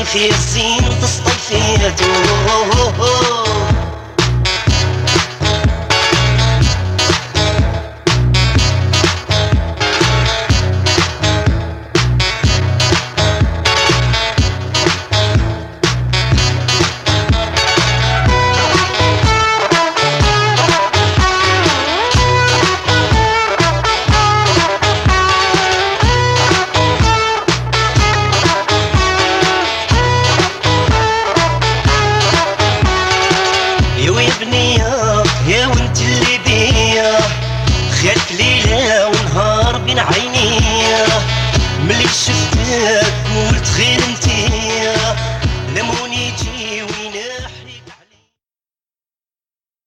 تسطل فيا الزين تسطل فيا تو. يا وانت اللي بيا خيالك ليلة ونهار بين عينيا، ملي شفتك قلت خير انت